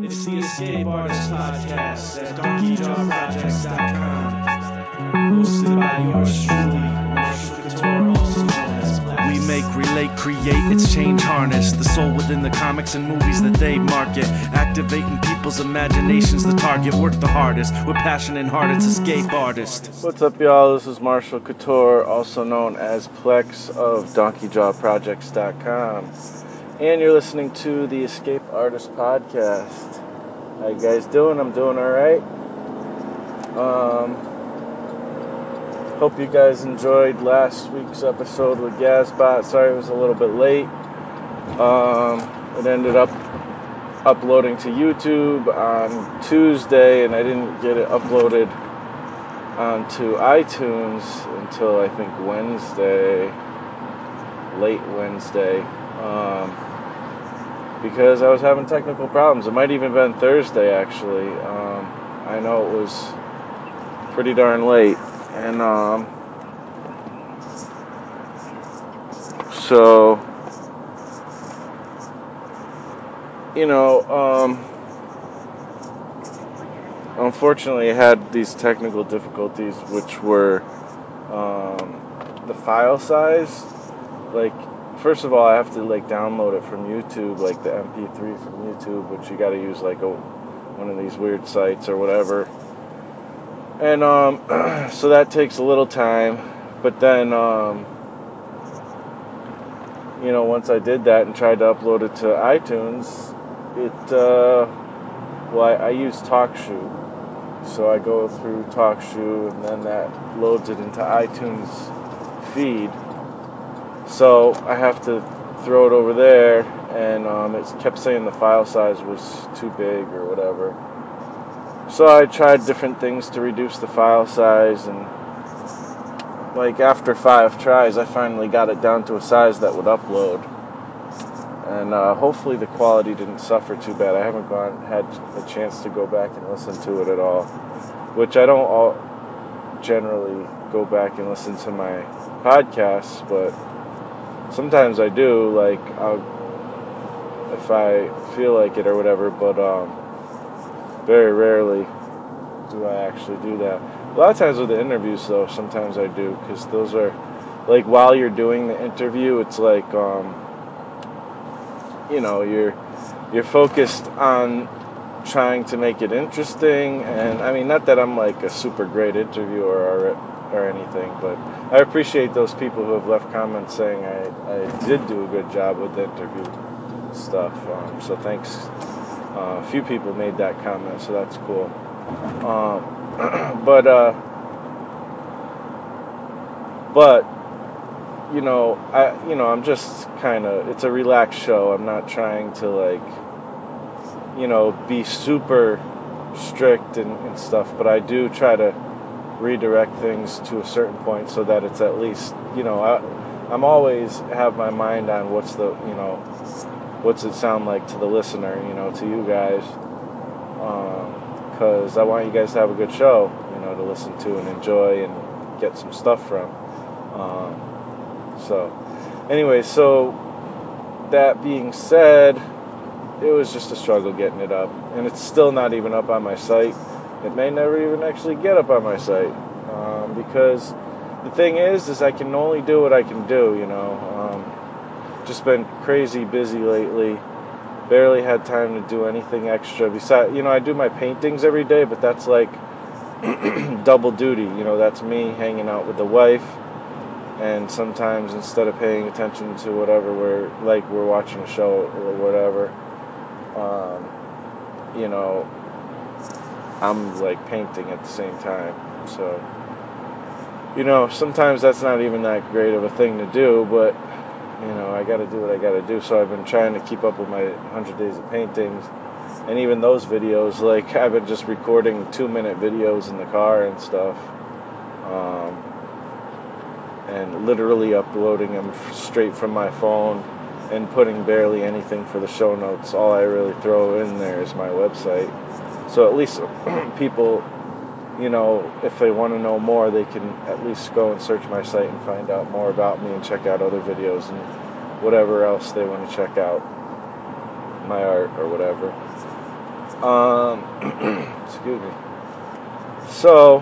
It's the Escape Artist Podcast at DonkeyJawProjects.com. Hosted by yours truly, Marshall Couture, also known as Plex. We make, relate, create, it's change harness. The soul within the comics and movies that they market. Activating people's imaginations, the target. Work the hardest, with passion and heart, it's Escape Artist. What's up, y'all? This is Marshall Couture, also known as Plex of DonkeyJawProjects.com. And you're listening to the Escape Artist Podcast. How you guys doing? I'm doing alright. Hope you guys enjoyed last week's episode with Gazbot. Sorry it was a little bit late. It ended up uploading to YouTube on Tuesday, and I didn't get it uploaded onto iTunes until I think Wednesday, late Wednesday, because I was having technical problems. It might even have been Thursday, actually. I know it was pretty darn late, and so, unfortunately I had these technical difficulties, which were the file size. Like, first of all, I have to download it from YouTube, like the MP3 from YouTube, which you got to use one of these weird sites or whatever. And so that takes a little time. But then once I did that and tried to upload it to iTunes, I use TalkShoe. So I go through TalkShoe, and then that loads it into iTunes feed. So I have to throw it over there, and it kept saying the file size was too big or whatever. So I tried different things to reduce the file size, and after 5 tries, I finally got it down to a size that would upload. And hopefully the quality didn't suffer too bad. I haven't had a chance to go back and listen to it at all, which I don't generally go back and listen to my podcasts, but sometimes I do, if I feel like it or whatever, but very rarely do I actually do that. A lot of times with the interviews, though, sometimes I do, because those are, while you're doing the interview, it's you're focused on trying to make it interesting, and I mean, not that I'm a super great interviewer or anything, but I appreciate those people who have left comments saying I did do a good job with the interview stuff, so thanks. A few people made that comment, so that's cool. I'm just it's a relaxed show. I'm not trying to be super strict and stuff, but I do try to redirect things to a certain point so that it's at least, I'm always have my mind on what's it sound like to the listener, to you guys, because I want you guys to have a good show, to listen to and enjoy and get some stuff from. So that being said, it was just a struggle getting it up, and it's still not even up on my site. It may never even actually get up on my site, because the thing is I can only do what I can do, just been crazy busy lately, barely had time to do anything extra besides, I do my paintings every day, but that's double duty, that's me hanging out with the wife, and sometimes instead of paying attention to whatever we're watching a show or whatever, I'm painting at the same time. So, sometimes that's not even that great of a thing to do, but I got to do what I got to do. So I've been trying to keep up with my 100 days of paintings, and even those videos, I've been just recording 2-minute videos in the car and stuff, and literally uploading them straight from my phone and putting barely anything for the show notes. All I really throw in there is my website. So at least people, if they want to know more, they can at least go and search my site and find out more about me and check out other videos and whatever else they want to check out, my art or whatever. Excuse me. So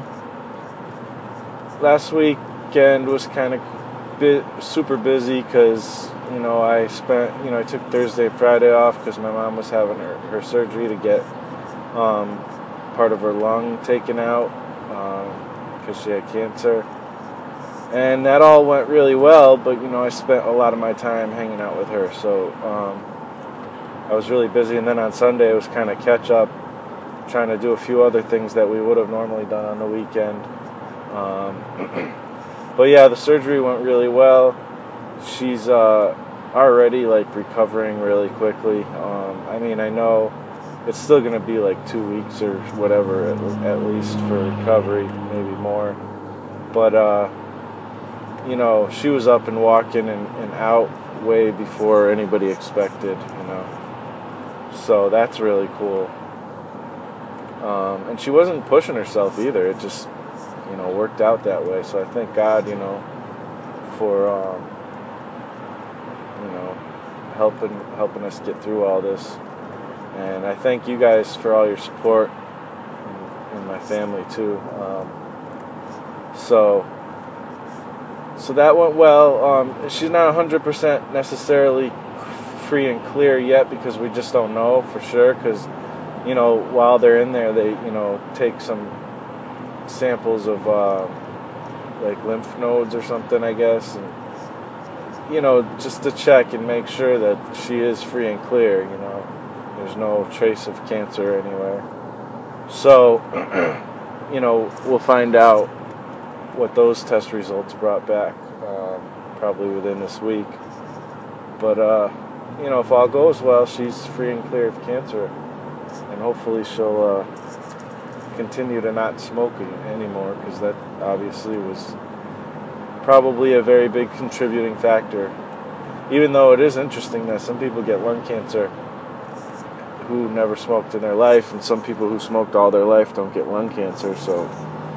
last weekend was kind of super busy because I took Thursday, Friday off because my mom was having her surgery to get part of her lung taken out because she had cancer, and that all went really well. But I spent a lot of my time hanging out with her, so I was really busy. And then on Sunday it was kind of catch up, trying to do a few other things that we would have normally done on the weekend. But yeah, the surgery went really well. She's already recovering really quickly. I know it's still going to be 2 weeks or whatever at least for recovery, maybe more. But she was up and walking and out way before anybody expected. So that's really cool. And she wasn't pushing herself either. It just worked out that way. So I thank God, for helping us get through all this. And I thank you guys for all your support and my family too. So that went well. She's not 100% necessarily free and clear yet because we just don't know for sure. Because while they're in there, they take some samples of lymph nodes or something, I guess, and just to check and make sure that she is free and clear. There's no trace of cancer anywhere. So we'll find out what those test results brought back probably within this week. But if all goes well, she's free and clear of cancer, and hopefully she'll continue to not smoke anymore, because that obviously was probably a very big contributing factor. Even though it is interesting that some people get lung cancer who never smoked in their life, and some people who smoked all their life don't get lung cancer. So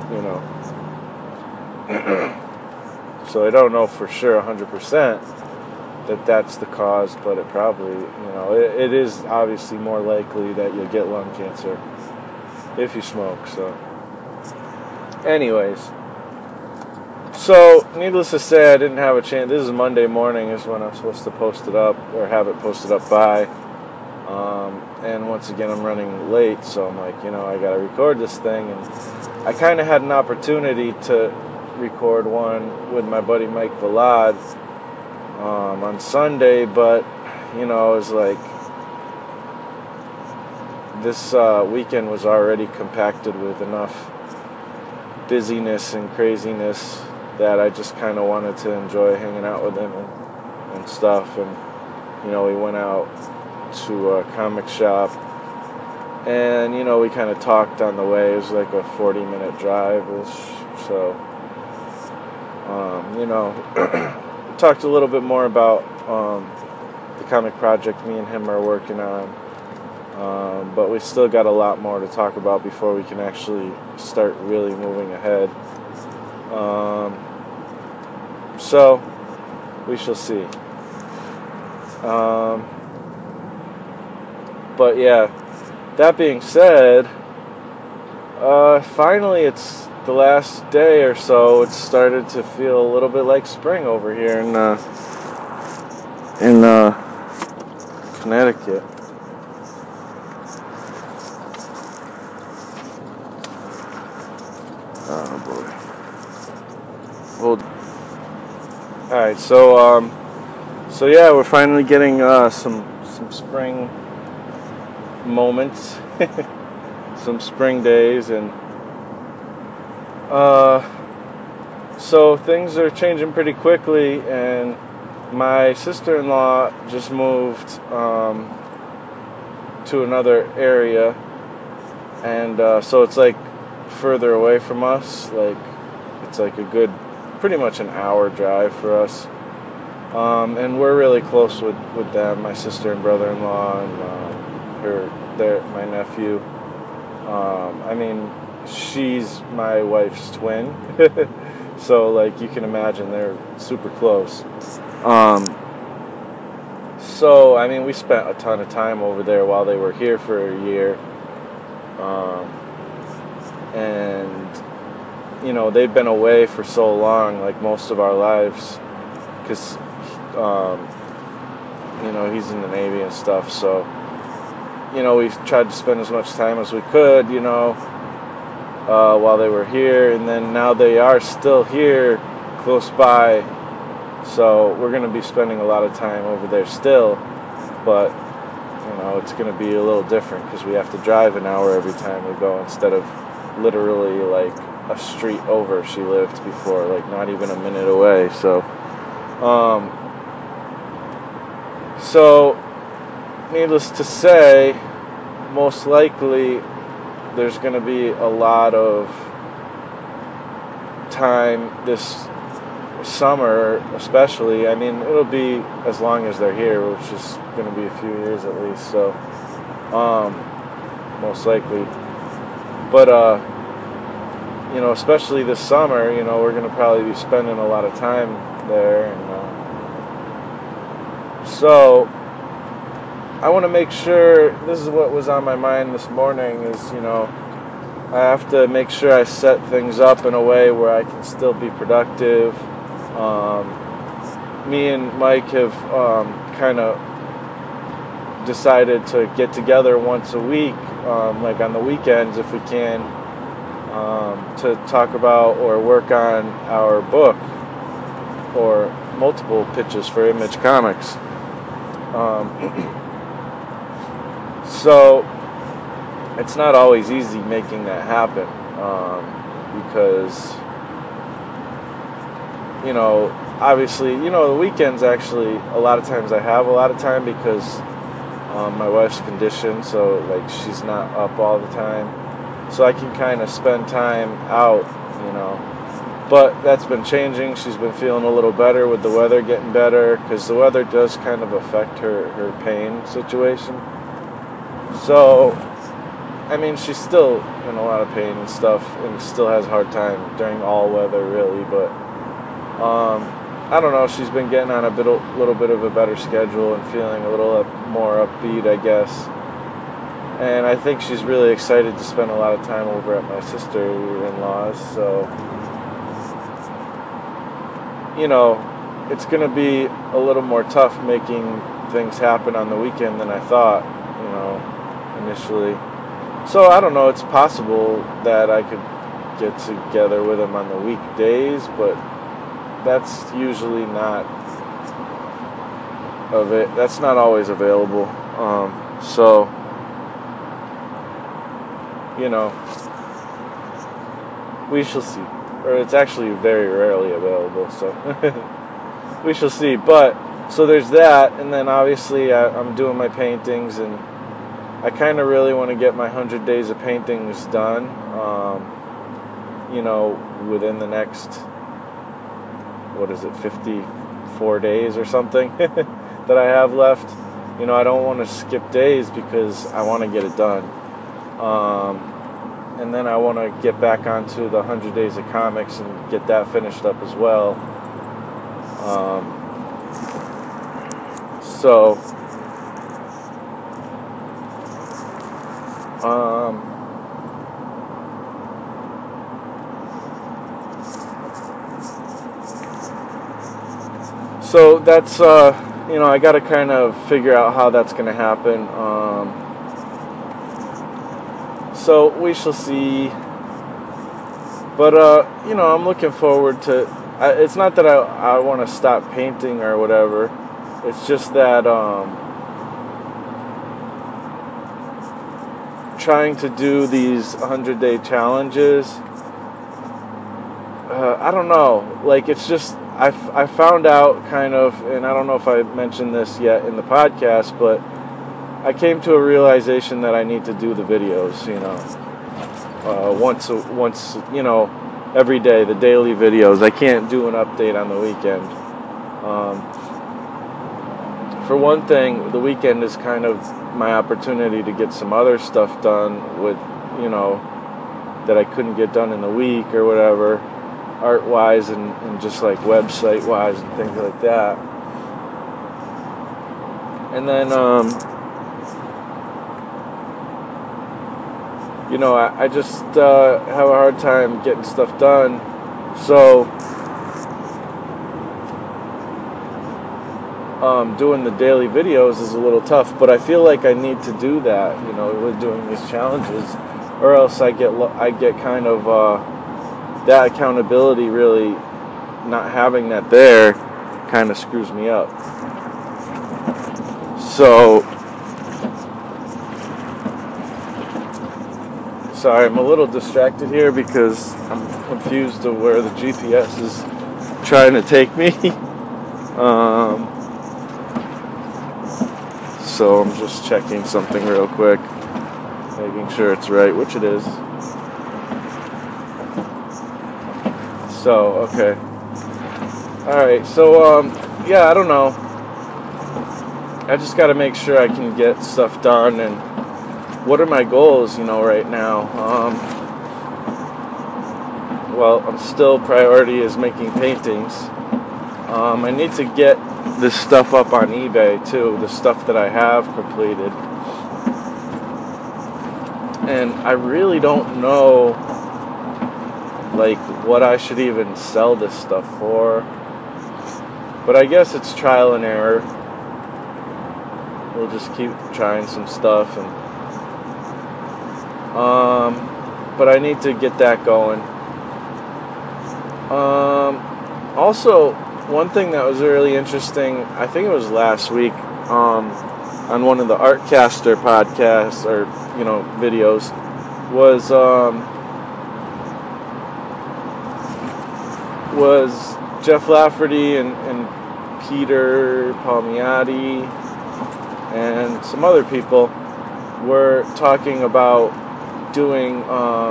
so I don't know for sure 100% that that's the cause, but it probably, it is obviously more likely that you'll get lung cancer if you smoke. So anyways, so needless to say, I didn't have a chance. This is Monday morning is when I'm supposed to post it up, or have it posted up by. And once again, I'm running late, so I'm like, I got to record this thing. And I kind of had an opportunity to record one with my buddy Mike Valad on Sunday, but, it was like this weekend was already compacted with enough busyness and craziness that I just kind of wanted to enjoy hanging out with him and stuff. And, we went out to a comic shop, and we kind of talked on the way. It was like a 40-minute drive-ish, so we talked a little bit more about the comic project me and him are working on, but we still got a lot more to talk about before we can actually start really moving ahead. So we shall see. But yeah, that being said, finally it's the last day or so. It's started to feel a little bit like spring over here in Connecticut. Oh boy. Hold. All right, so yeah, we're finally getting some spring moments, some spring days, and so things are changing pretty quickly. And my sister-in-law just moved to another area, and so it's further away from us. It's a good, pretty much an hour drive for us. And we're really close with them, my sister and brother-in-law, and my nephew. She's my wife's twin, so you can imagine they're super close. So we spent a ton of time over there while they were here for a year, And you know, they've been away for so long, like most of our lives, because you know, he's in the Navy and stuff. So you know, we tried to spend as much time as we could, you know, while they were here, and then now they are still here, close by. So we're going to be spending a lot of time over there still, but you know, it's going to be a little different because we have to drive an hour every time we go instead of literally like a street over. She lived before, like not even a minute away. So needless to say, most likely there's going to be a lot of time this summer, especially. I mean, it'll be as long as they're here, which is going to be a few years at least. So most likely, but you know, especially this summer, you know, we're going to probably be spending a lot of time there, and so I want to make sure. This is what was on my mind this morning, is, you know, I have to make sure I set things up in a way where I can still be productive. Me and Mike have kind of decided to get together once a week, like on the weekends if we can, to talk about or work on our book or multiple pitches for Image Comics. So it's not always easy making that happen, because, you know, obviously, you know, the weekends actually, a lot of times I have a lot of time because my wife's condition, so like she's not up all the time, so I can kind of spend time out, you know. But that's been changing. She's been feeling a little better with the weather getting better, because the weather does kind of affect her pain situation. So I mean, she's still in a lot of pain and stuff, and still has a hard time during all weather, really. But I don't know. She's been getting on a little bit of a better schedule and feeling a little more upbeat, I guess. And I think she's really excited to spend a lot of time over at my sister-in-law's. So, you know, it's going to be a little more tough making things happen on the weekend than I thought, you know, initially. So I don't know, it's possible that I could get together with him on the weekdays, but that's usually not that's not always available. So, you know, we shall see. Or it's actually very rarely available, so we shall see. But so there's that, and then obviously I'm doing my paintings, and I kind of really want to get my 100 days of paintings done, you know, within the next, 54 days or something that I have left. You know, I don't want to skip days because I want to get it done. And then I want to get back onto the 100 days of comics and get that finished up as well. So that's, you know, I got to kind of figure out how that's going to happen. So we shall see. But, you know, I'm looking forward to, it's not that I want to stop painting or whatever. It's just that trying to do these 100-day challenges, I don't know. Like, it's just, I found out kind of, and I don't know if I mentioned this yet in the podcast, but I came to a realization that I need to do the videos, you know, once, you know, every day, the daily videos. I can't do an update on the weekend. For one thing, the weekend is kind of my opportunity to get some other stuff done with, you know, that I couldn't get done in the week or whatever, art-wise and just like website-wise and things like that. And then, I just have a hard time getting stuff done. So, doing the daily videos is a little tough, but I feel like I need to do that, with doing these challenges, or else I get kind of that accountability. Really, not having that there kind of screws me up. So, sorry, I'm a little distracted here because I'm confused of where the GPS is trying to take me. So I'm just checking something real quick, making sure it's right, which it is. So, okay. Alright, so, yeah, I don't know. I just gotta make sure I can get stuff done, and what are my goals, right now? Well, I'm still, priority is making paintings. I need to get this stuff up on eBay, too, the stuff that I have completed. And I really don't know, what I should even sell this stuff for. But I guess it's trial and error. We'll just keep trying some stuff, and but I need to get that going. Also, one thing that was really interesting, I think it was last week, on one of the Artcaster podcasts or videos, was Jeff Lafferty and Peter Palmiotti and some other people were talking about doing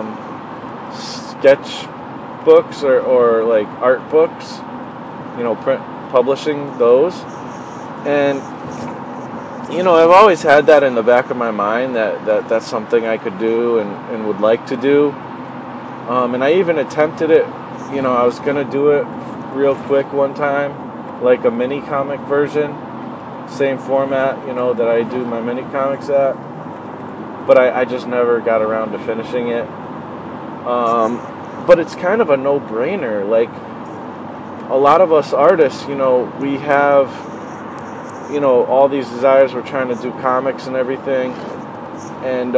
sketch books or like art books, print publishing those. And I've always had that in the back of my mind that's something I could do and would like to do. And I even attempted it. I was gonna do it real quick one time, like a mini comic version, same format, that I do my mini comics at. But I just never got around to finishing it. But it's kind of a no-brainer. Like, a lot of us artists, we have, all these desires. We're trying to do comics and everything. And,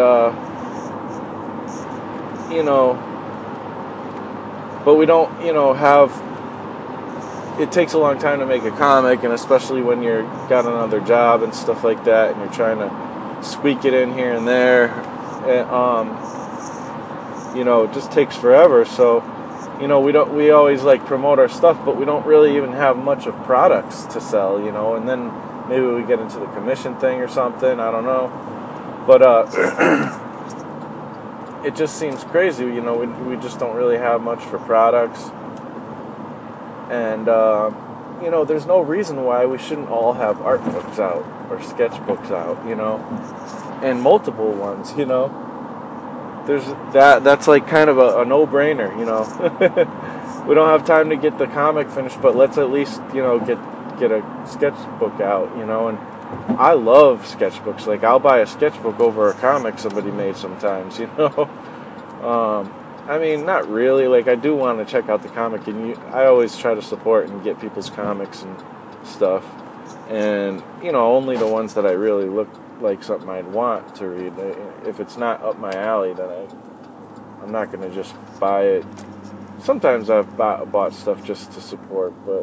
but we don't, have, it takes a long time to make a comic, and especially when you're got another job and stuff like that, and you're trying to squeak it in here and there. It just takes forever. So, we always promote our stuff, but we don't really even have much of products to sell, and then maybe we get into the commission thing or something, I don't know. But it just seems crazy, we just don't really have much for products. And there's no reason why we shouldn't all have art books out or sketch books out, and multiple ones, There's that's kind of a no-brainer, We don't have time to get the comic finished, but let's at least, get a sketchbook out, and I love sketchbooks. Like, I'll buy a sketchbook over a comic somebody made sometimes, I mean, not really. Like, I do want to check out the comic, and I always try to support and get people's comics and stuff. And, only the ones that I really look like something I'd want to read. If it's not up my alley, then I'm not going to just buy it. Sometimes I've bought stuff just to support, but,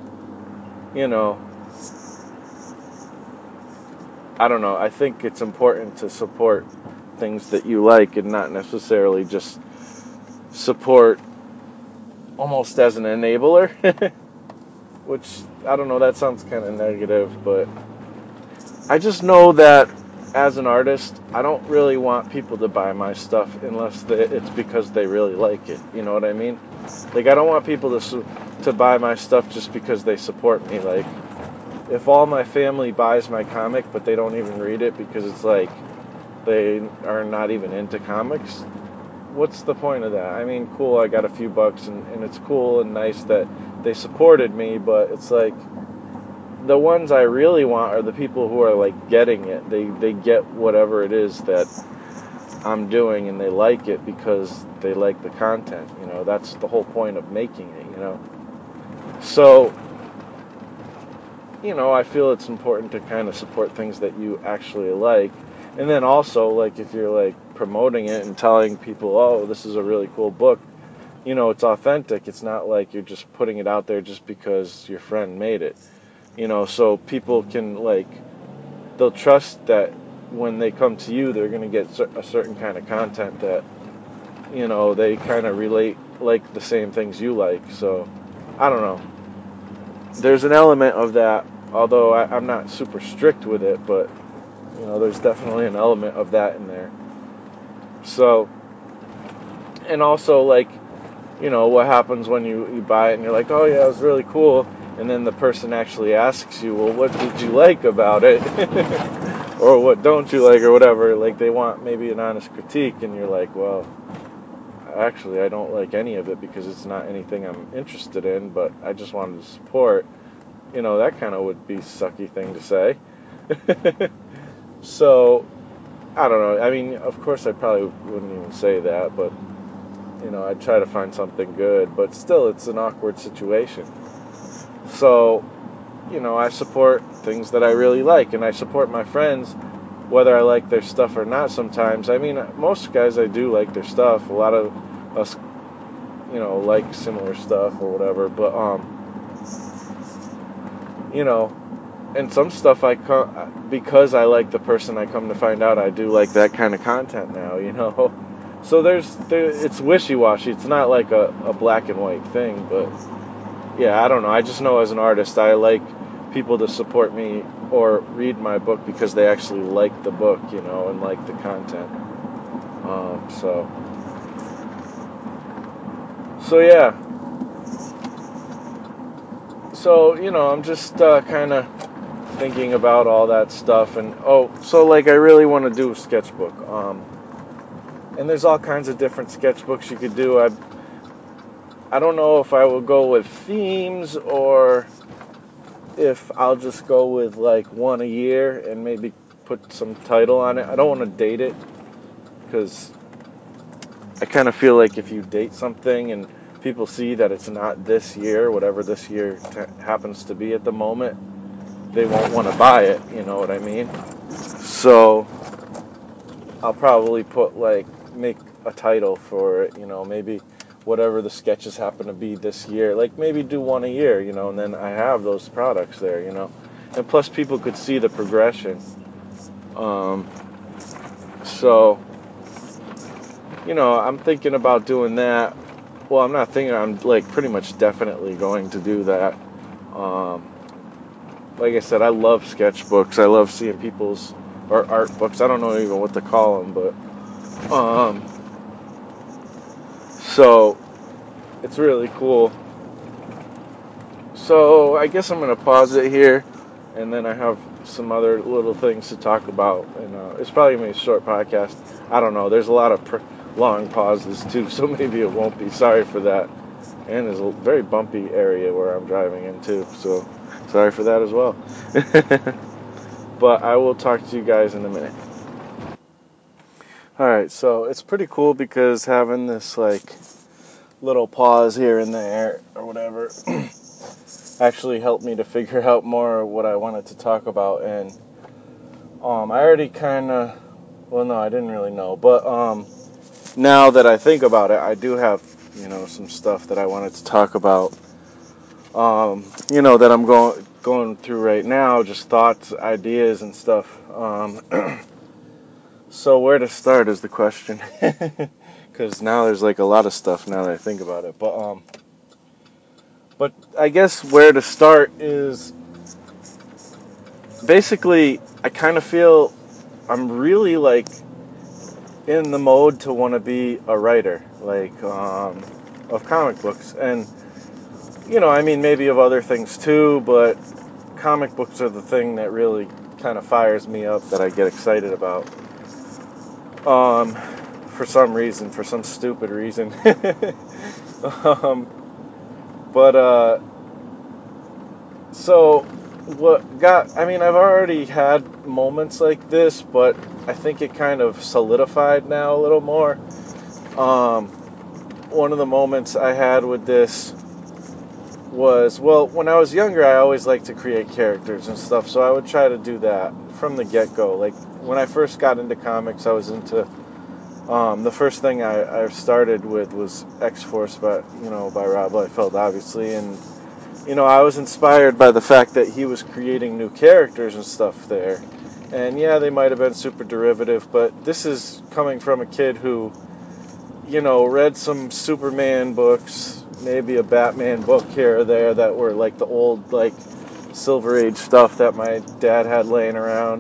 I don't know. I think it's important to support things that you like and not necessarily just support almost as an enabler, which, I don't know, that sounds kind of negative, but I just know that as an artist, I don't really want people to buy my stuff unless it's because they really like it, you know what I mean? Like, I don't want people to buy my stuff just because they support me. Like, if all my family buys my comic, but they don't even read it because it's like they are not even into comics, what's the point of that? I mean, cool, I got a few bucks, and it's cool and nice that they supported me, but it's like, the ones I really want are the people who are, getting it. They get whatever it is that I'm doing, and they like it because they like the content. That's the whole point of making it. So, I feel it's important to kind of support things that you actually like. And then also, like, if you're like promoting it and telling people, oh, this is a really cool book, it's authentic. It's not like you're just putting it out there just because your friend made it. So people can, like, they'll trust that when they come to you, they're going to get a certain kind of content that, they kind of relate, like the same things you like. So, I don't know. There's an element of that, although I'm not super strict with it, but, there's definitely an element of that in there. So, and also, like, what happens when you buy it and you're like, oh yeah, it was really cool, and then the person actually asks you, well, what did you like about it? Or what don't you like, or whatever. Like, they want maybe an honest critique, and you're like, well, actually, I don't like any of it because it's not anything I'm interested in, but I just wanted to support. That kind of would be a sucky thing to say. So, I don't know. I mean, of course, I probably wouldn't even say that, but, I'd try to find something good, but still, it's an awkward situation. So, I support things that I really like, and I support my friends, whether I like their stuff or not sometimes. I mean, most guys, I do like their stuff. A lot of us, like similar stuff or whatever, but, and some stuff because I like the person, I come to find out I do like that kind of content now, So it's wishy-washy. It's not like a black and white thing, but yeah, I don't know. I just know as an artist, I like people to support me or read my book because they actually like the book, and like the content. So yeah. So, I'm just kind of thinking about all that stuff, and so like I really want to do a sketchbook. And there's all kinds of different sketchbooks you could do. I don't know if I will go with themes or if I'll just go with like one a year and maybe put some title on it. I don't want to date it because I kind of feel like if you date something and people see that it's not this year, whatever this year happens to be at the moment, they won't want to buy it, you know what I mean? So I'll probably make a title for it, maybe whatever the sketches happen to be this year, like maybe do one a year, and then I have those products there, and plus people could see the progression. So, I'm thinking about doing that. Well, I'm not thinking, I'm like pretty much definitely going to do that. Like I said, I love sketchbooks. I love seeing people's, or art books. I don't know even what to call them, but so it's really cool. So I guess I'm going to pause it here, and then I have some other little things to talk about. And it's probably going to be a short podcast. I don't know. There's a lot of long pauses, too, so maybe it won't be. Sorry for that. And there's a very bumpy area where I'm driving into, so sorry for that as well. But I will talk to you guys in a minute. Alright, so it's pretty cool because having this, like, little pause here and there, or whatever, actually helped me to figure out more what I wanted to talk about. And I already kind of, well, no, I didn't really know, but now that I think about it, I do have, some stuff that I wanted to talk about, that I'm going through right now, just thoughts, ideas, and stuff. So where to start is the question, because now there's like a lot of stuff now that I think about it. But I guess where to start is basically I kind of feel I'm really like in the mode to want to be a writer, like of comic books, and I mean maybe of other things too, but comic books are the thing that really kind of fires me up, that I get excited about. For some reason, for some stupid reason. But so I've already had moments like this, but I think it kind of solidified now a little more. One of the moments I had with this was, well, when I was younger, I always liked to create characters and stuff, so I would try to do that from the get-go. Like, when I first got into comics, I was into, the first thing I started with was X-Force by Rob Liefeld, obviously, and, I was inspired by the fact that he was creating new characters and stuff there. And yeah, they might have been super derivative, but this is coming from a kid who, read some Superman books, maybe a Batman book here or there that were like the old, like, Silver Age stuff that my dad had laying around.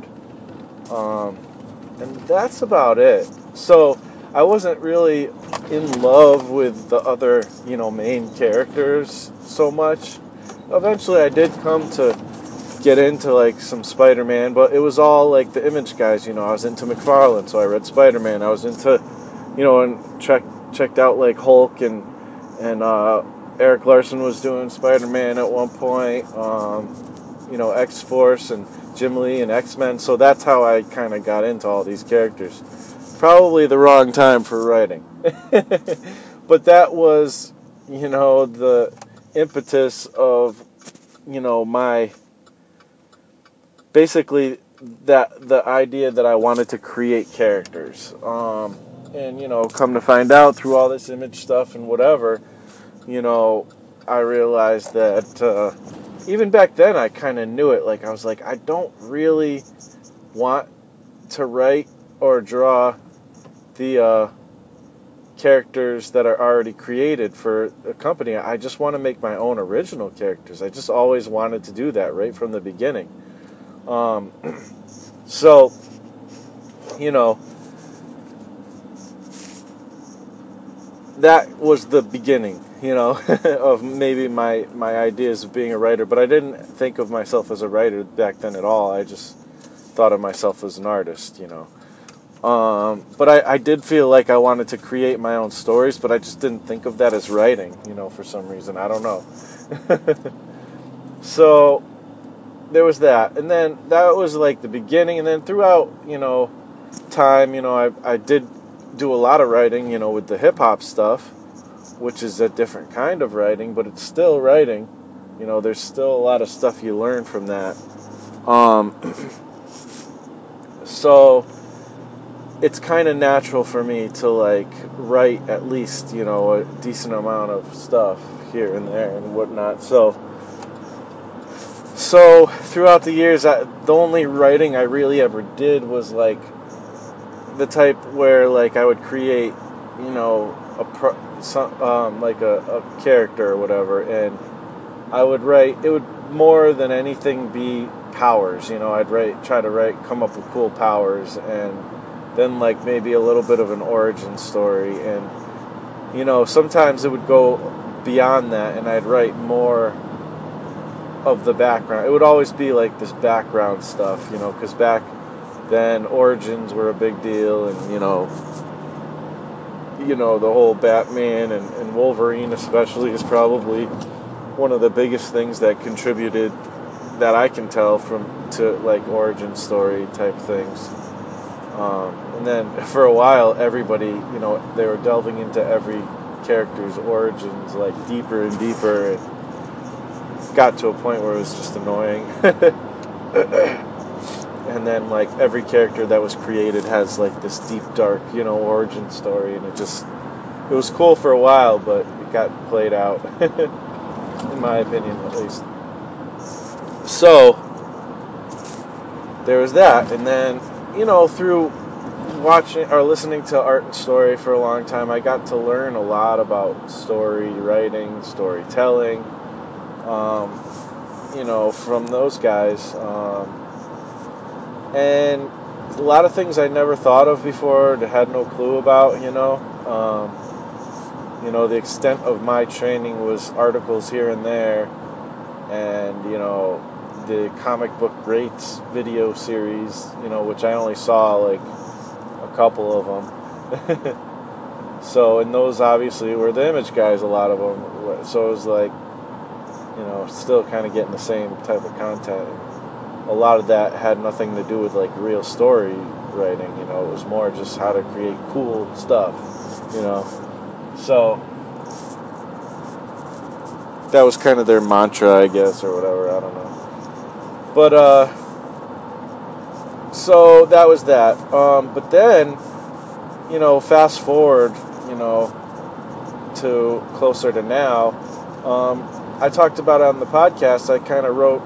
And that's about it. So I wasn't really in love with the other, main characters so much. Eventually I did come to get into like some Spider-Man, but it was all like the Image guys, I was into McFarlane, so I read Spider-Man. I was into, and checked out like Hulk and Eric Larson was doing Spider-Man at one point, X-Force and Jim Lee and X-Men, so that's how I kind of got into all these characters. Probably the wrong time for writing. But that was, the impetus of, my, basically, that the idea that I wanted to create characters. And, come to find out through all this Image stuff and whatever, I realized that even back then I kind of knew it. Like, I was like, I don't really want to write or draw the characters that are already created for a company. I just want to make my own original characters. I just always wanted to do that right from the beginning. So, that was the beginning, of maybe my ideas of being a writer. But I didn't think of myself as a writer back then at all. I just thought of myself as an artist, But I did feel like I wanted to create my own stories, but I just didn't think of that as writing, for some reason. I don't know. So there was that. And then that was like the beginning. And then throughout, time, I did do a lot of writing, with the hip-hop stuff, which is a different kind of writing, but it's still writing. There's still a lot of stuff you learn from that. So it's kind of natural for me to, like, write at least, a decent amount of stuff here and there and whatnot. So throughout the years, the only writing I really ever did was, like, the type where, like, I would create, a character or whatever, and I would write. It would more than anything be powers. I'd come up with cool powers, and then like maybe a little bit of an origin story, and sometimes it would go beyond that, and I'd write more of the background. It would always be like this background stuff, because back then origins were a big deal, and the whole Batman and Wolverine especially is probably one of the biggest things that contributed, that I can tell, to like origin story type things. And then for a while, everybody, they were delving into every character's origins like deeper and deeper. It got to a point where it was just annoying. And then like every character that was created has like this deep, dark, origin story, and it was cool for a while, but it got played out, in my opinion at least. So there was that, and then through watching or listening to Art and Story for a long time, I got to learn a lot about story writing, storytelling, from those guys. And a lot of things I never thought of before, had no clue about, the extent of my training was articles here and there, and, the Comic Book Greats video series, which I only saw like a couple of them. So, and those obviously were the Image guys, a lot of them. So it was like, still kind of getting the same type of content. A lot of that had nothing to do with like real story writing. It was more just how to create cool stuff. So that was kind of their mantra, I guess, or whatever. I don't know. But so that was that. But then, fast forward, to closer to now. I talked about it on the podcast. I kind of wrote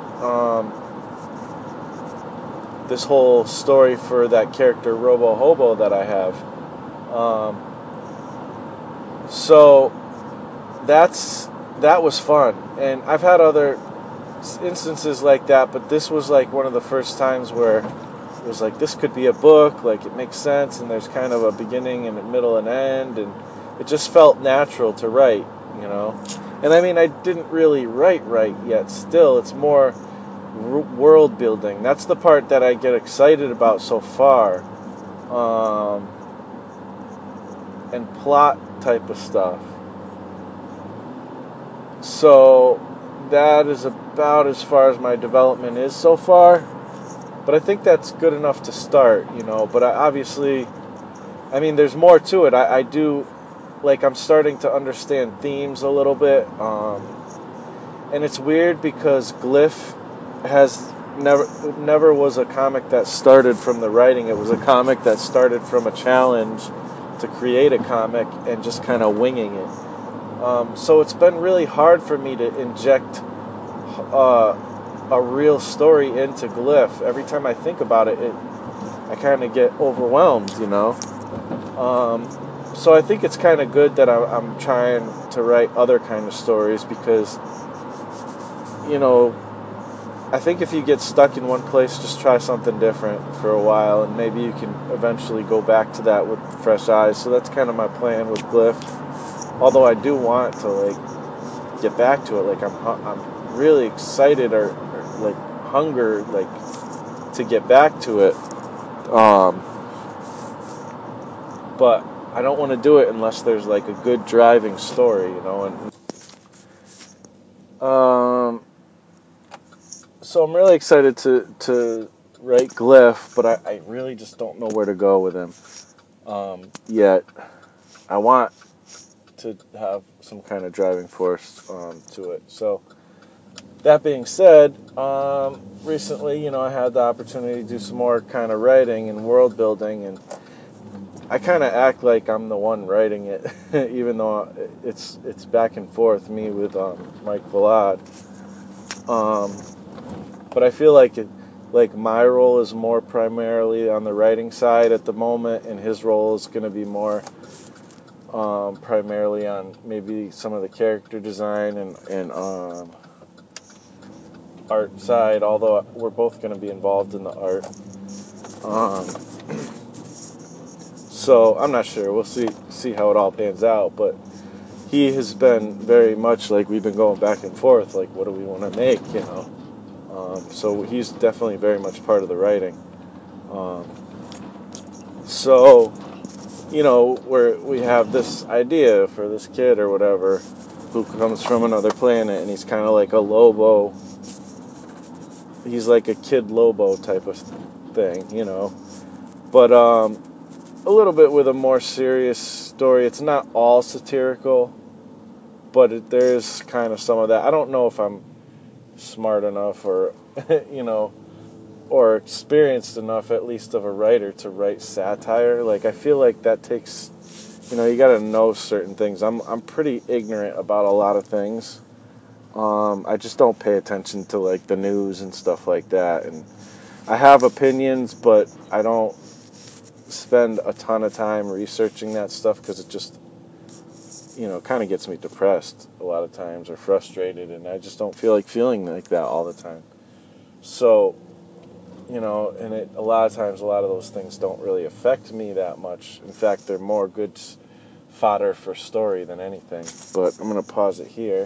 this whole story for that character Robo Hobo that I have. So that was fun, and I've had other instances like that, but this was like one of the first times where it was like, this could be a book, like it makes sense, and there's kind of a beginning and a middle and end, and it just felt natural to write, And I mean, I didn't really write yet. Still, it's more world building. That's the part that I get excited about so far, and plot type of stuff. So that is about as far as my development is so far. But I think that's good enough to start, But obviously, there's more to it. I do, I'm starting to understand themes a little bit. And it's weird because Glyph never was a comic that started from the writing. It was a comic that started from a challenge to create a comic and just kind of winging it. So it's been really hard for me to inject a real story into Glyph. Every time I think about it, I kind of get overwhelmed, So I think it's kind of good that I'm trying to write other kind of stories because, I think if you get stuck in one place, just try something different for a while, and maybe you can eventually go back to that with fresh eyes. So that's kind of my plan with Glyph. Although I do want to get back to it, I'm really excited or hunger to get back to it. But I don't want to do it unless there's a good driving story, and so I'm really excited to write Glyph, but I really just don't know where to go with him yet. I want to have some kind of driving force to it. So that being said, recently, I had the opportunity to do some more kind of writing and world building, and I kind of act like I'm the one writing it, even though it's back and forth, me with Mike Vlad. But I feel like my role is more primarily on the writing side at the moment, and his role is going to be more primarily on maybe some of the character design and art side, although we're both going to be involved in the art. So I'm not sure. We'll see how it all pans out. But he has been very much we've been going back and forth, what do we want to make, So he's definitely very much part of the writing. So, where we have this idea for this kid or whatever who comes from another planet, and he's kind of like a Lobo. He's like a Kid Lobo type of thing, But a little bit with a more serious story. It's not all satirical, but there's kind of some of that. I don't know if I'm smart enough or, or experienced enough, at least of a writer, to write satire. I feel like that takes, you got to know certain things. I'm pretty ignorant about a lot of things. I just don't pay attention to the news and stuff like that, and I have opinions, but I don't spend a ton of time researching that stuff because it just, kind of gets me depressed a lot of times or frustrated, and I just don't feel like feeling like that all the time. So, and a lot of times, a lot of those things don't really affect me that much. In fact, they're more good fodder for story than anything. But I'm going to pause it here.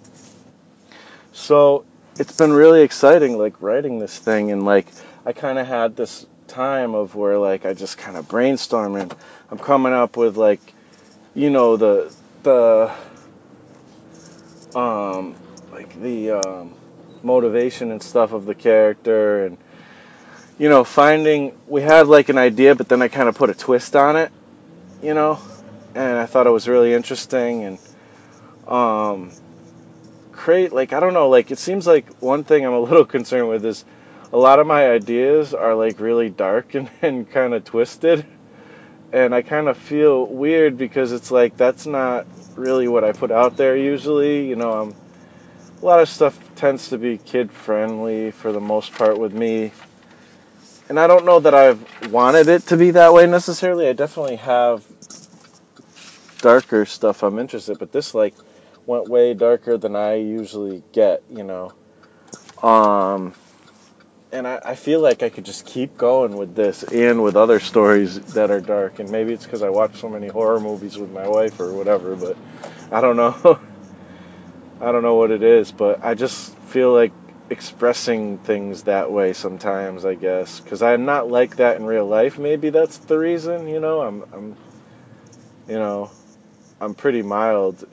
So it's been really exciting, writing this thing, and I kind of had this time of where I just kind of brainstorm, and I'm coming up with the like the motivation and stuff of the character, and finding we had like an idea, but then I kind of put a twist on it, you know, and I thought it was really interesting, and um, create like I don't know, like it seems like one thing I'm a little concerned with is a lot of my ideas are like really dark and kind of twisted, and I kind of feel weird because it's like that's not really what I put out there usually. A lot of stuff tends to be kid friendly for the most part with me, and I don't know that I've wanted it to be that way necessarily. I definitely have darker stuff I'm interested, but this like went way darker than I usually get. Um, and I feel like I could just keep going with this and with other stories that are dark, and maybe it's because I watch so many horror movies with my wife or whatever, but I don't know. I don't know what it is, but I just feel like expressing things that way sometimes, I guess, because I'm not like that in real life. Maybe that's the reason. You know, I'm pretty mild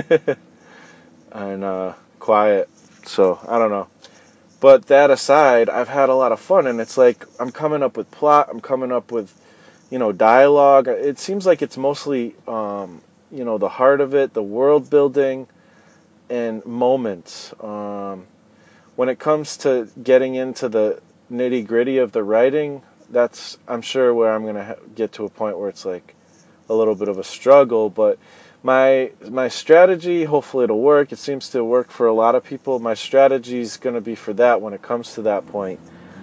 and quiet, so I don't know. But that aside, I've had a lot of fun, and it's like I'm coming up with plot. I'm coming up with dialogue. It seems like it's mostly the heart of it, the world building, and moments. When it comes to getting into the nitty gritty of the writing, that's I'm sure where I'm gonna get to a point where it's like a little bit of a struggle. But my strategy, hopefully it'll work. It seems to work for a lot of people. My strategy is going to be for that when it comes to that point.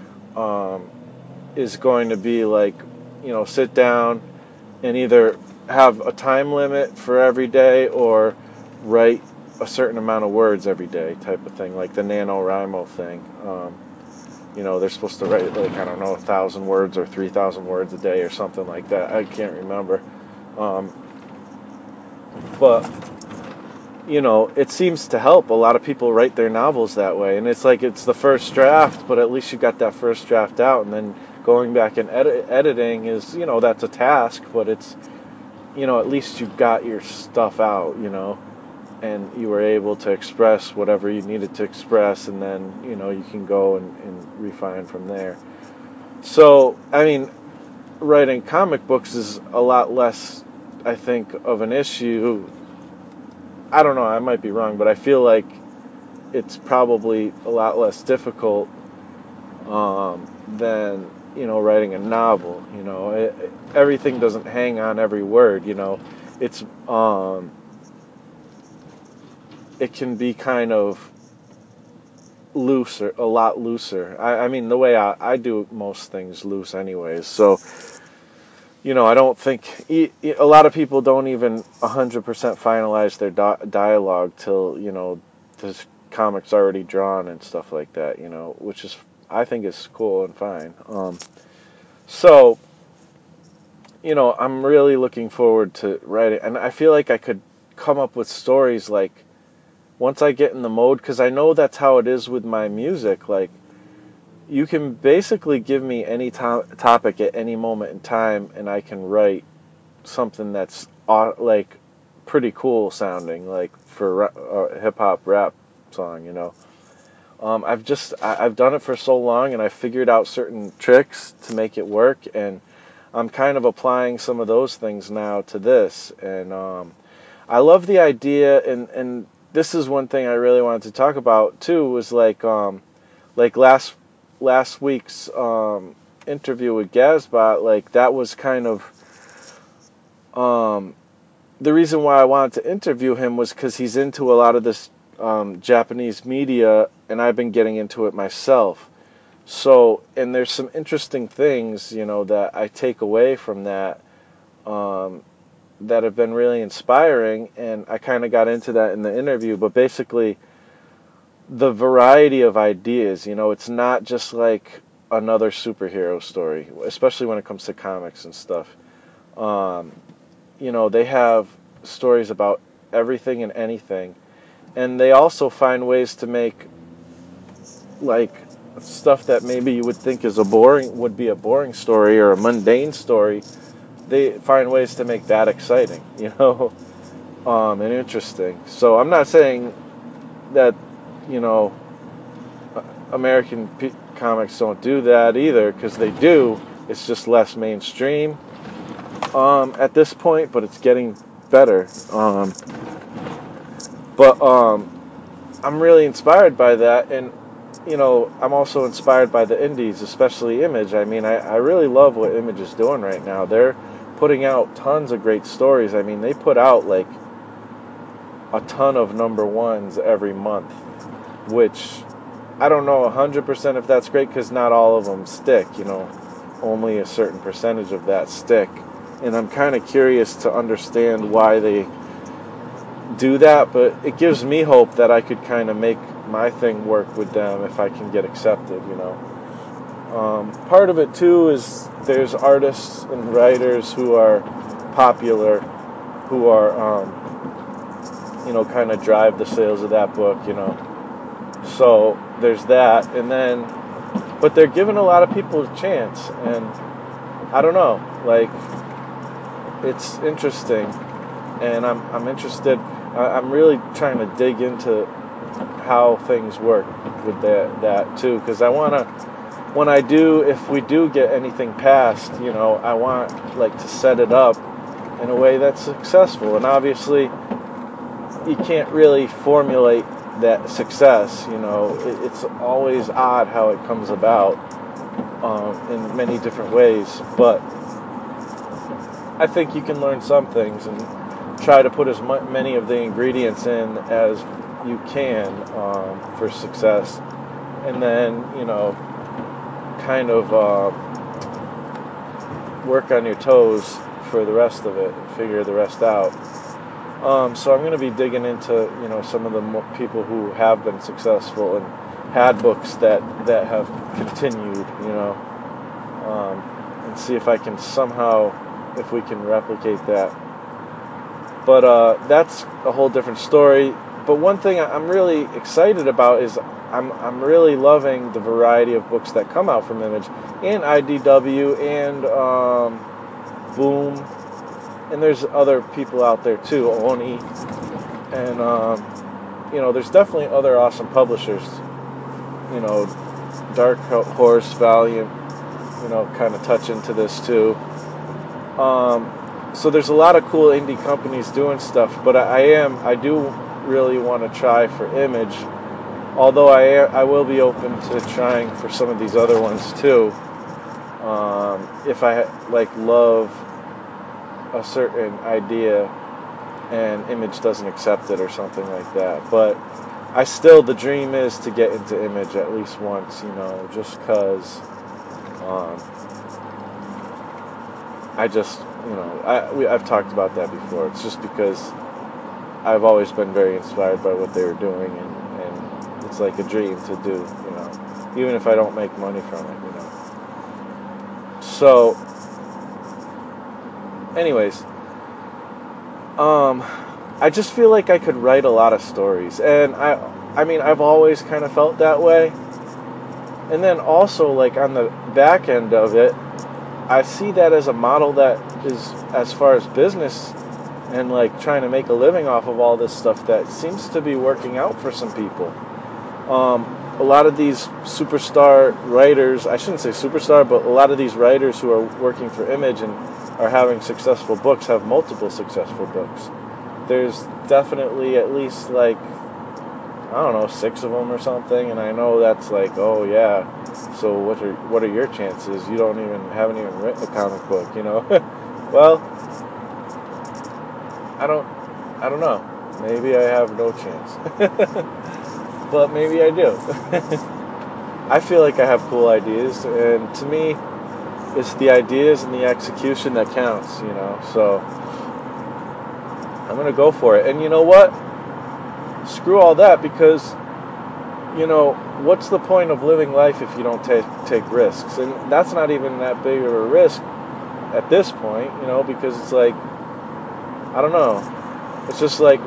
Is going to be like, sit down and either have a time limit for every day or write a certain amount of words every day type of thing, like the NaNoWriMo thing. They're supposed to write like, I don't know, 1,000 words or 3,000 words a day or something like that. I can't remember. Um, but it seems to help. A lot of people write their novels that way, and it's like it's the first draft, but at least you got that first draft out, and then going back and editing is, that's a task, but it's, at least you got your stuff out, and you were able to express whatever you needed to express, and then, you can go and refine from there. So, I mean, writing comic books is a lot less, I think, of an issue. I don't know, I might be wrong, but I feel like it's probably a lot less difficult than writing a novel. Everything doesn't hang on every word. It's it can be kind of looser, a lot looser. I mean, the way I do most things loose, anyways. So I don't think a lot of people don't even 100% finalize their dialogue till the comic's already drawn and stuff like that. Which is I think is cool and fine. So I'm really looking forward to writing, and I feel like I could come up with stories like once I get in the mode, because I know that's how it is with my music. Like you can basically give me any topic at any moment in time, and I can write something that's like pretty cool sounding, like for a hip hop rap song. I've done it for so long, and I've figured out certain tricks to make it work, and I'm kind of applying some of those things now to this, and I love the idea, and this is one thing I really wanted to talk about too, was like last week's interview with Gazbot. Like that was kind of the reason why I wanted to interview him was because he's into a lot of this Japanese media, and I've been getting into it myself. So, and there's some interesting things, that I take away from that that have been really inspiring, and I kind of got into that in the interview. But basically, the variety of ideas, it's not just like another superhero story, especially when it comes to comics and stuff. Um, they have stories about everything and anything, and they also find ways to make like stuff that maybe you would think would be a boring story or a mundane story. They find ways to make that exciting, and interesting. So I'm not saying that American comics don't do that either, because they do. It's just less mainstream at this point, but it's getting better. But I'm really inspired by that, and I'm also inspired by the indies, especially Image. I mean, I really love what Image is doing right now. They're putting out tons of great stories. I mean, they put out like a ton of number ones every month, which I don't know 100% if that's great, because not all of them stick. Only a certain percentage of that stick, and I'm kind of curious to understand why they do that, but it gives me hope that I could kind of make my thing work with them if I can get accepted. Part of it too is there's artists and writers who are popular, who are kind of drive the sales of that book. So there's that, and then but they're giving a lot of people a chance, and I don't know, like, it's interesting, and I'm interested. I'm really trying to dig into how things work with that too, because I want to, when if we do get anything passed, I want like to set it up in a way that's successful. And obviously, you can't really formulate that success. It's always odd how it comes about in many different ways, but I think you can learn some things and try to put as many of the ingredients in as you can for success, and then kind of work on your toes for the rest of it and figure the rest out. So I'm going to be digging into some of the people who have been successful and had books that have continued, and see if I can somehow, if we can replicate that. But that's a whole different story. But one thing I'm really excited about is I'm really loving the variety of books that come out from Image and IDW and Boom, and there's other people out there too, Oni, and there's definitely other awesome publishers. Dark Horse, Valiant, kind of touch into this too. So there's a lot of cool indie companies doing stuff, but I do really want to try for Image, although I will be open to trying for some of these other ones too, if I love a certain idea and Image doesn't accept it or something like that. But the dream is to get into Image at least once, just because I've talked about that before. It's just because I've always been very inspired by what they were doing, and it's like a dream to do, even if I don't make money from it, So, anyways, I just feel like I could write a lot of stories, and I mean, I've always kind of felt that way. And then also, like, on the back end of it, I see that as a model that is, as far as business and like trying to make a living off of all this stuff, that seems to be working out for some people. A lot of these superstar writers, I shouldn't say superstar, but a lot of these writers who are working for Image and are having successful books have multiple successful books. There's definitely at least 6 of them or something, and I know that's like, oh yeah, so what are your chances? You haven't even written a comic book, Well, I don't know. Maybe I have no chance. But maybe I do. I feel like I have cool ideas, and to me, it's the ideas and the execution that counts, So I'm going to go for it. And you know what? Screw all that, because what's the point of living life if you don't take risks? And that's not even that big of a risk at this point, because it's like, I don't know, it's just like,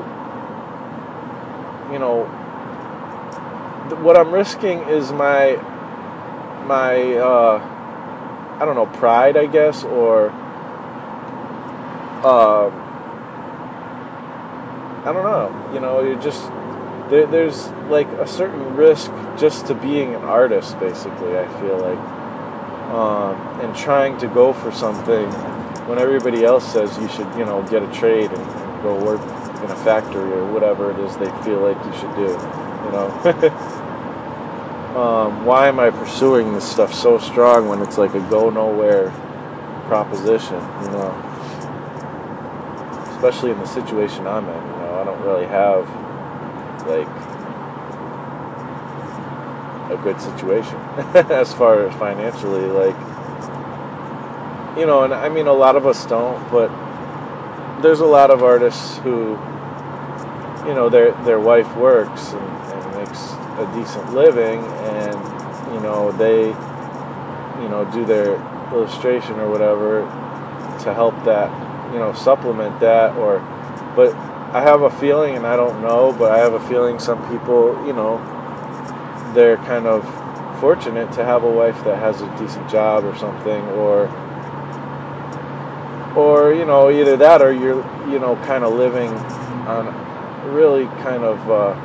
what I'm risking is my I don't know, pride, I guess, or I don't know, you're just there's like a certain risk just to being an artist, basically, I feel like, and trying to go for something when everybody else says you should, get a trade and go work in a factory or whatever it is they feel like you should do, why am I pursuing this stuff so strong when it's like a go nowhere proposition, especially in the situation I'm in, I don't really have like a good situation as far as financially, like, and I mean, a lot of us don't, but there's a lot of artists who, their wife works and makes a decent living, and, they, do their illustration or whatever to help that, supplement that, but I have a feeling, and I don't know, but I have a feeling some people, they're kind of fortunate to have a wife that has a decent job or something, or either that, or you're, kind of living on really kind of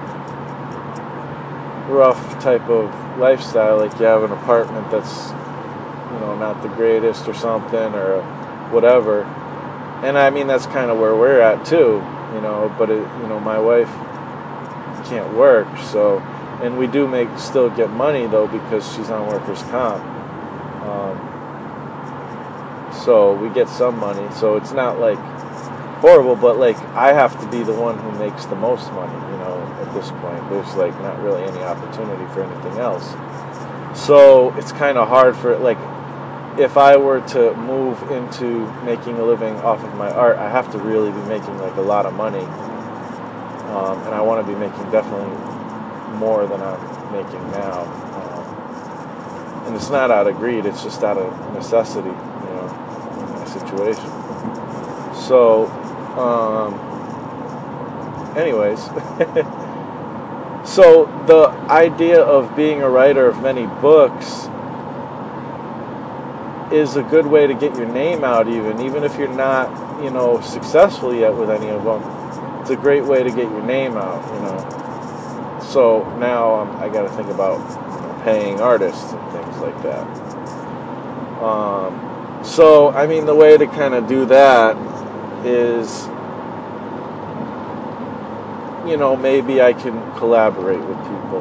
rough type of lifestyle, like you have an apartment that's, not the greatest or something, or whatever. And I mean, that's kind of where we're at too, but my wife can't work, so, and we do still get money though, because she's on workers' comp. So we get some money, so it's not like horrible, but like I have to be the one who makes the most money, at this point. There's like not really any opportunity for anything else. So it's kind of hard for, like, if I were to move into making a living off of my art, I have to really be making like a lot of money. And I want to be making definitely more than I'm making now. And it's not out of greed, it's just out of necessity, in my situation. So, anyways, so the idea of being a writer of many books is a good way to get your name out, even if you're not, successful yet with any of them. It's a great way to get your name out, So now I got to think about paying artists and things like that. So, I mean, the way to kind of do that is, maybe I can collaborate with people,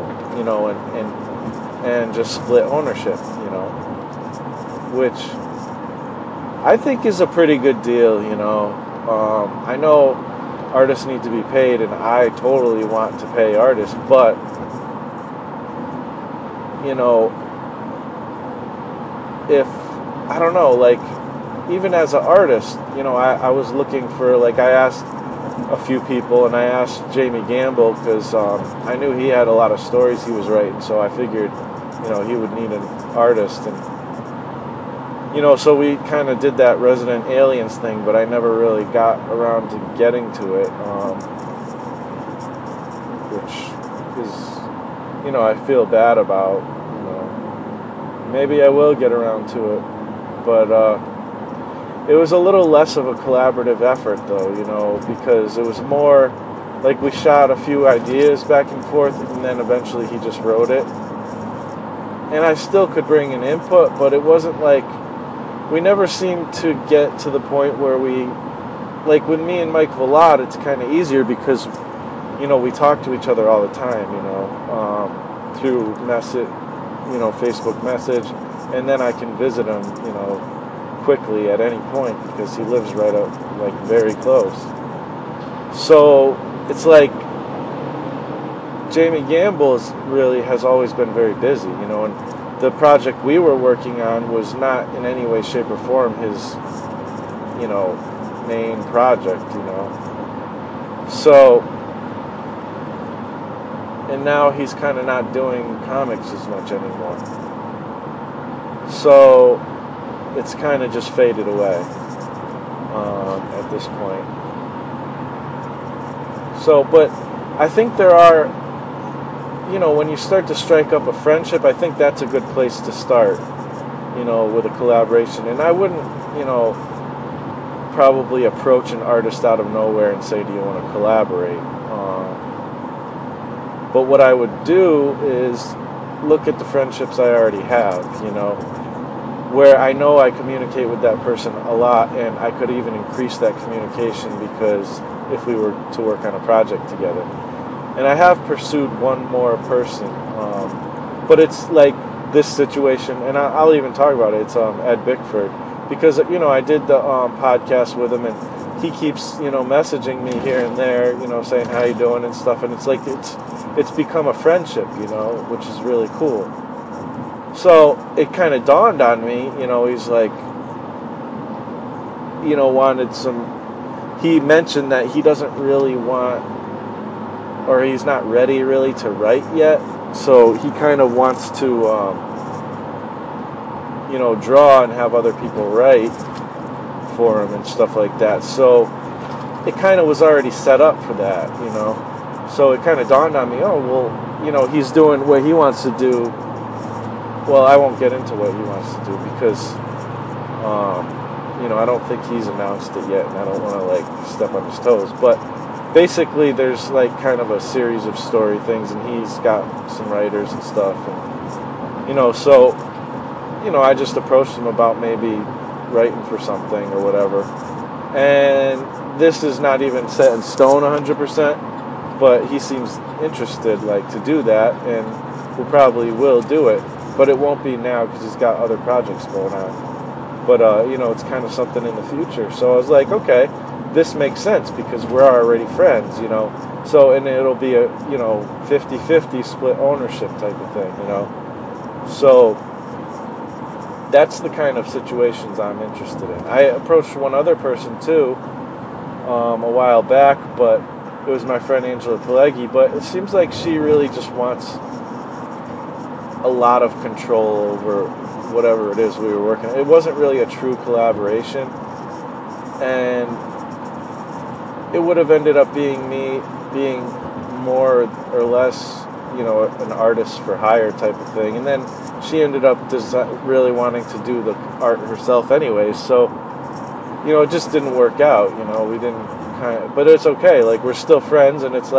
and just split ownership, which I think is a pretty good deal, I know artists need to be paid, and I totally want to pay artists, but, if, I don't know, like, even as an artist, I was looking for, like, I asked a few people, and I asked Jamie Gamble, because I knew he had a lot of stories he was writing, so I figured, he would need an artist, and, so we kind of did that Resident Aliens thing, but I never really got around to getting to it, which is, I feel bad about, maybe I will get around to it, but, it was a little less of a collaborative effort, though, because it was more like we shot a few ideas back and forth, and then eventually he just wrote it. And I still could bring an input, but it wasn't like, we never seemed to get to the point where we, like with me and Mike Vlad, it's kind of easier because, we talk to each other all the time, through message, Facebook message, and then I can visit him, quickly at any point because he lives right up, like, very close. So it's like Jamie Gamble really has always been very busy, and the project we were working on was not in any way, shape, or form his, main project, So, and now he's kind of not doing comics as much anymore. So it's kind of just faded away at this point. So, but I think there are, when you start to strike up a friendship, I think that's a good place to start, with a collaboration. And I wouldn't, probably approach an artist out of nowhere and say, do you want to collaborate? But what I would do is look at the friendships I already have, where I know I communicate with that person a lot, and I could even increase that communication because if we were to work on a project together. And I have pursued one more person, but it's like this situation, and I'll even talk about it. It's Ed Bickford, because I did the podcast with him, and he keeps messaging me here and there, saying how you doing and stuff, and it's like it's become a friendship, which is really cool. So it kind of dawned on me, he's like, wanted some. He mentioned that he doesn't really want, or he's not ready really to write yet. So he kind of wants to, draw and have other people write for him and stuff like that. So it kind of was already set up for that, So it kind of dawned on me, oh, well, he's doing what he wants to do. Well, I won't get into what he wants to do because, I don't think he's announced it yet, and I don't want to, step on his toes. But basically, there's, kind of a series of story things, and he's got some writers and stuff. And, so, I just approached him about maybe writing for something or whatever. And this is not even set in stone 100%, but he seems interested, to do that, and we probably will do it. But it won't be now because he's got other projects going on. But, it's kind of something in the future. So I was like, okay, this makes sense because we're already friends, So, and it'll be a, 50-50 split ownership type of thing, So that's the kind of situations I'm interested in. I approached one other person, too, a while back, but it was my friend Angela Pileggi. But it seems like she really just wants a lot of control over whatever it is we were working on. It wasn't really a true collaboration, and it would have ended up being me being more or less, an artist for hire type of thing. And then she ended up really wanting to do the art herself anyways, so, it just didn't work out, we didn't but it's okay, we're still friends, and it's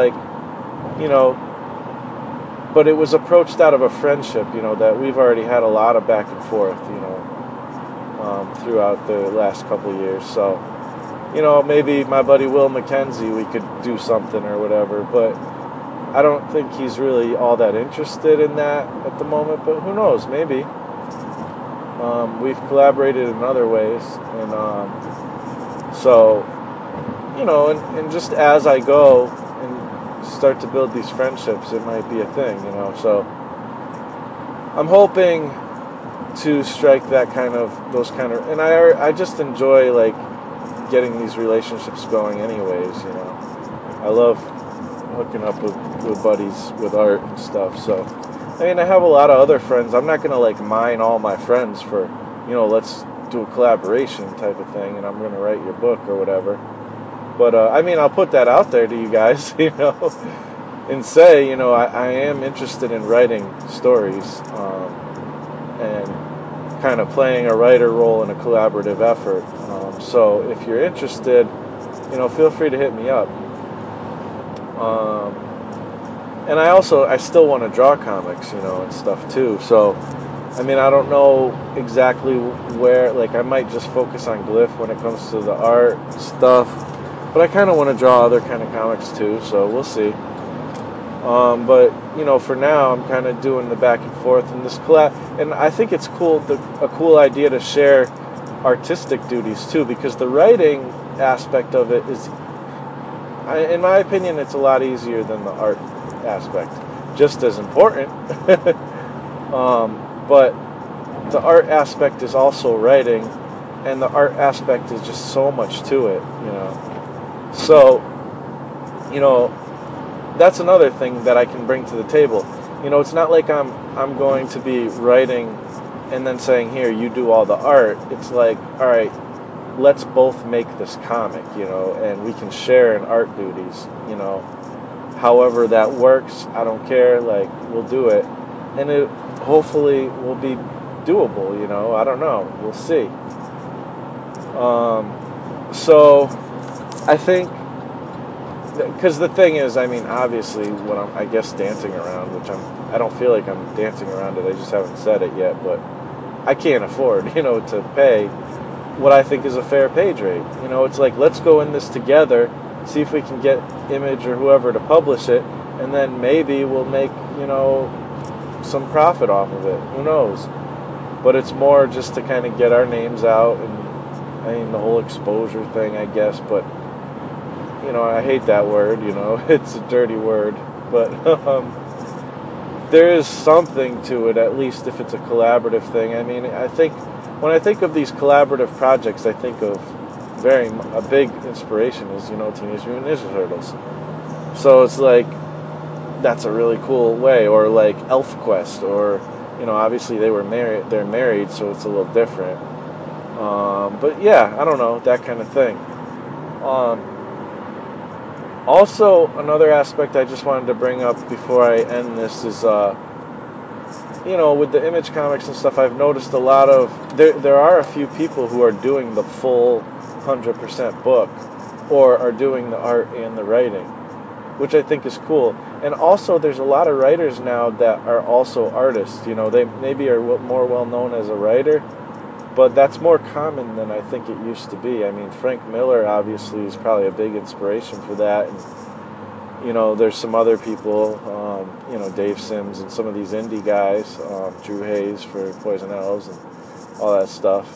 but it was approached out of a friendship, that we've already had a lot of back and forth, throughout the last couple of years. So, maybe my buddy Will McKenzie, we could do something or whatever, but I don't think he's really all that interested in that at the moment, but who knows, maybe. We've collaborated in other ways, and so, and just as I go and start to build these friendships, it might be a thing, so I'm hoping to strike those kind of, and I just enjoy getting these relationships going anyways, I love hooking up with buddies with art and stuff. So I have a lot of other friends. I'm not gonna mine all my friends for, let's do a collaboration type of thing, and I'm gonna write your book or whatever. But I'll put that out there to you guys, and say, I am interested in writing stories, and kind of playing a writer role in a collaborative effort. So if you're interested, feel free to hit me up. And I still want to draw comics, and stuff too. So, I don't know exactly where, I might just focus on Glyph when it comes to the art stuff. But I kind of want to draw other kind of comics too, so we'll see. But, for now, I'm kind of doing the back and forth in this collab. And I think it's cool, a cool idea to share artistic duties too, because the writing aspect of it is, in my opinion, it's a lot easier than the art aspect. Just as important. But the art aspect is also writing, and the art aspect is just so much to it, So, that's another thing that I can bring to the table. It's not like I'm going to be writing and then saying, here, you do all the art. It's like, all right, let's both make this comic, and we can share in art duties, however that works. I don't care, we'll do it, and it hopefully will be doable, I don't know, we'll see. So I think because the thing is, I mean, obviously, when I'm, I guess, dancing around, which I don't feel like I'm dancing around it. I just haven't said it yet, but I can't afford, to pay what I think is a fair page rate. It's like, let's go in this together, see if we can get Image or whoever to publish it, and then maybe we'll make, some profit off of it. Who knows? But it's more just to kind of get our names out, and I mean, the whole exposure thing, I guess, but I hate that word, it's a dirty word, but there is something to it, at least if it's a collaborative thing. I mean, I think when I think of these collaborative projects, I think of a big inspiration is, Teenage Mutant Ninja Turtles. So it's like, that's a really cool way. Or like ElfQuest, or, obviously they're married, so it's a little different. But yeah, I don't know, that kind of thing. Also, another aspect I just wanted to bring up before I end this is, with the Image comics and stuff, I've noticed a lot of, there are a few people who are doing the full 100% book, or are doing the art and the writing, which I think is cool. And also, there's a lot of writers now that are also artists. They maybe are more well known as a writer, but that's more common than I think it used to be. I mean, Frank Miller obviously is probably a big inspiration for that. And, there's some other people, Dave Sims and some of these indie guys, Drew Hayes for Poison Elves and all that stuff.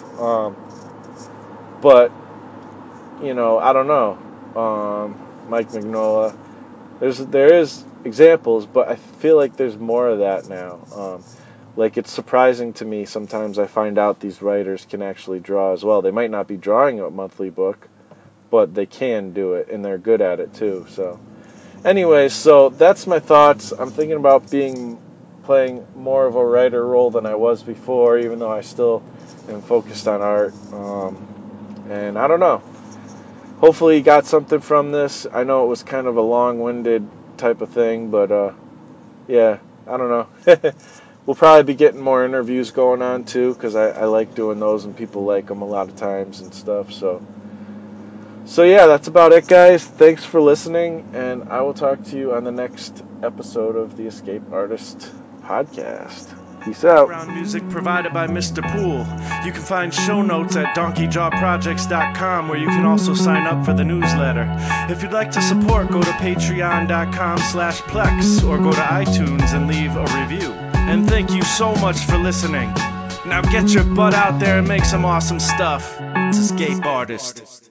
But, I don't know. Mike Mignola. There is examples, but I feel like there's more of that now. Like, it's surprising to me sometimes I find out these writers can actually draw as well. They might not be drawing a monthly book, but they can do it, and they're good at it too. So, anyways, so that's my thoughts. I'm thinking about playing more of a writer role than I was before, even though I still am focused on art. And I don't know. Hopefully you got something from this. I know it was kind of a long-winded type of thing, but yeah, I don't know. We'll probably be getting more interviews going on too, because I like doing those, and people like them a lot of times and stuff. So yeah, that's about it, guys. Thanks for listening, and I will talk to you on the next episode of the Escape Artist podcast. Peace out. Background music provided by Mr. Poole. You can find show notes at donkeyjawprojects.com, where you can also sign up for the newsletter. If you'd like to support, go to patreon.com/plex, or go to iTunes and leave a review. And thank you so much for listening. Now get your butt out there and make some awesome stuff. It's Escape Artist.